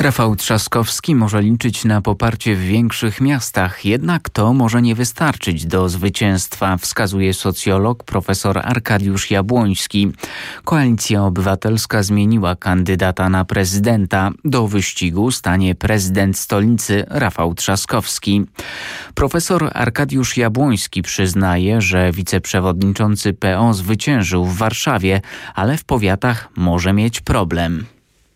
Rafał Trzaskowski może liczyć na poparcie w większych miastach, jednak to może nie wystarczyć do zwycięstwa, wskazuje socjolog profesor Arkadiusz Jabłoński. Koalicja Obywatelska zmieniła kandydata na prezydenta. Do wyścigu stanie prezydent stolicy Rafał Trzaskowski. Profesor Arkadiusz Jabłoński przyznaje, że wiceprzewodniczący PO zwyciężył w Warszawie, ale w powiatach może mieć problem.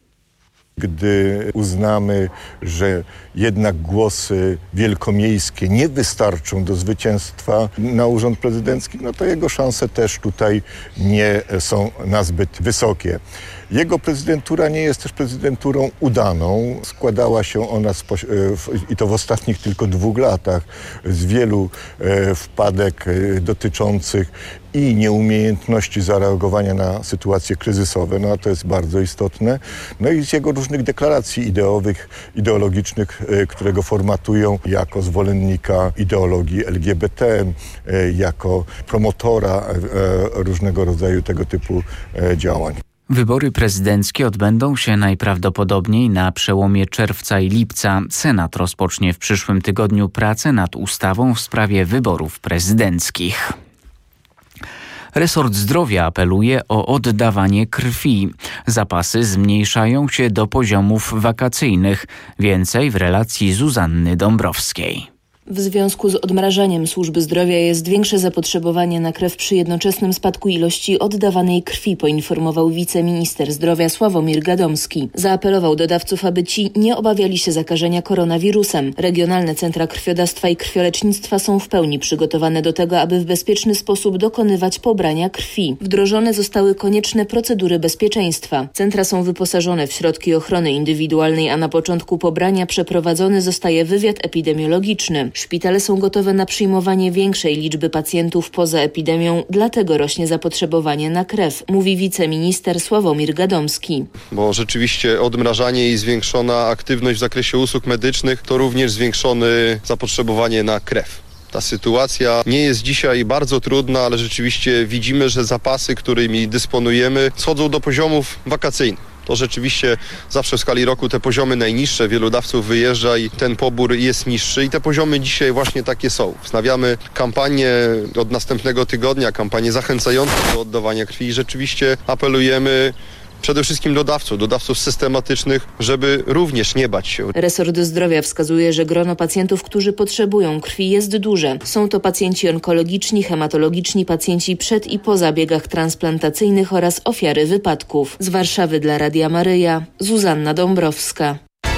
Gdy uznamy, że jednak głosy wielkomiejskie nie wystarczą do zwycięstwa na urząd prezydencki, no to jego szanse też tutaj nie są nazbyt wysokie. Jego prezydentura nie jest też prezydenturą udaną. Składała się ona, i to w ostatnich tylko 2 latach, z wielu wpadek dotyczących i nieumiejętności zareagowania na sytuacje kryzysowe, no a to jest bardzo istotne, no i z jego różnych deklaracji ideologicznych, które go formatują jako zwolennika ideologii LGBT, jako promotora różnego rodzaju tego typu działań. Wybory prezydenckie odbędą się najprawdopodobniej na przełomie czerwca i lipca. Senat rozpocznie w przyszłym tygodniu pracę nad ustawą w sprawie wyborów prezydenckich. Resort Zdrowia apeluje o oddawanie krwi. Zapasy zmniejszają się do poziomów wakacyjnych. Więcej w relacji Zuzanny Dąbrowskiej. W związku z odmrażaniem służby zdrowia jest większe zapotrzebowanie na krew przy jednoczesnym spadku ilości oddawanej krwi, poinformował wiceminister zdrowia Sławomir Gadomski. Zaapelował do dawców, aby ci nie obawiali się zakażenia koronawirusem. Regionalne centra krwiodawstwa i krwiolecznictwa są w pełni przygotowane do tego, aby w bezpieczny sposób dokonywać pobrania krwi. Wdrożone zostały konieczne procedury bezpieczeństwa. Centra są wyposażone w środki ochrony indywidualnej, a na początku pobrania przeprowadzony zostaje wywiad epidemiologiczny. Szpitale są gotowe na przyjmowanie większej liczby pacjentów poza epidemią, dlatego rośnie zapotrzebowanie na krew, mówi wiceminister Sławomir Gadomski. Bo rzeczywiście odmrażanie i zwiększona aktywność w zakresie usług medycznych to również zwiększone zapotrzebowanie na krew. Ta sytuacja nie jest dzisiaj bardzo trudna, ale rzeczywiście widzimy, że zapasy, którymi dysponujemy, schodzą do poziomów wakacyjnych. To rzeczywiście zawsze w skali roku te poziomy najniższe, wielu dawców wyjeżdża i ten pobór jest niższy i te poziomy dzisiaj właśnie takie są. Wznawiamy kampanię od następnego tygodnia, kampanię zachęcającą do oddawania krwi i rzeczywiście apelujemy przede wszystkim do dawców systematycznych, żeby również nie bać się. Resort Zdrowia wskazuje, że grono pacjentów, którzy potrzebują krwi, jest duże. Są to pacjenci onkologiczni, hematologiczni, pacjenci przed i po zabiegach transplantacyjnych oraz ofiary wypadków. Z Warszawy dla Radia Maryja, Zuzanna Dąbrowska.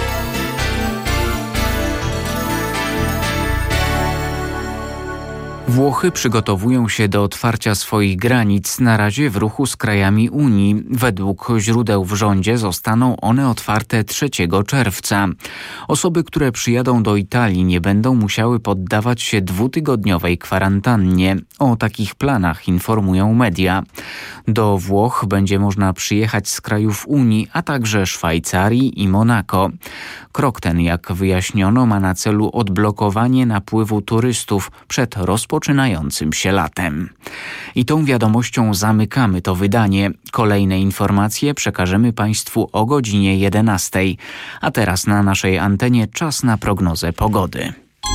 Włochy przygotowują się do otwarcia swoich granic, na razie w ruchu z krajami Unii. Według źródeł w rządzie zostaną one otwarte 3 czerwca. Osoby, które przyjadą do Italii, nie będą musiały poddawać się 2-tygodniowej kwarantannie. O takich planach informują media. Do Włoch będzie można przyjechać z krajów Unii, a także Szwajcarii i Monako. Krok ten, jak wyjaśniono, ma na celu odblokowanie napływu turystów przed rozpoczynającym się latem. I tą wiadomością zamykamy to wydanie. Kolejne informacje przekażemy Państwu o godzinie 11. A teraz na naszej antenie czas na prognozę pogody.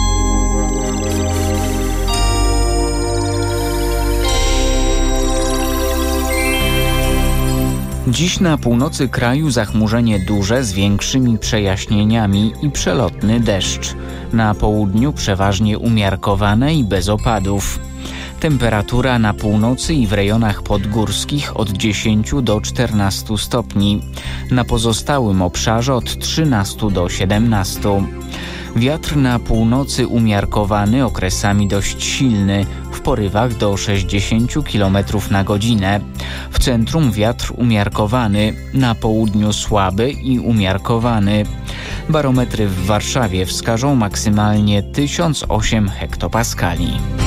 Dziś na północy kraju zachmurzenie duże z większymi przejaśnieniami i przelotny deszcz. Na południu przeważnie umiarkowane i bez opadów. Temperatura na północy i w rejonach podgórskich od 10 do 14 stopni. Na pozostałym obszarze od 13 do 17. Wiatr na północy umiarkowany, okresami dość silny, w porywach do 60 km na godzinę. W centrum wiatr umiarkowany, na południu słaby i umiarkowany. Barometry w Warszawie wskażą maksymalnie 1008 hektopaskali.